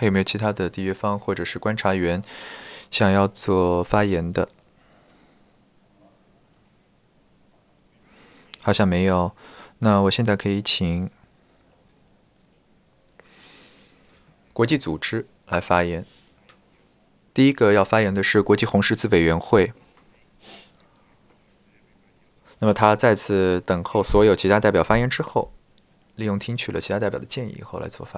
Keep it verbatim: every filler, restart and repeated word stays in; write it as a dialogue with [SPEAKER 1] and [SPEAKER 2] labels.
[SPEAKER 1] 还有没有其他的缔约方或者是观察员想要做发言的？好像没有。那我现在可以请国际组织来发言。第一个要发言的是国际红十字委员会。那么他再次等候所有其他代表发言之后，利用听取了其他代表的建议以后来做发言。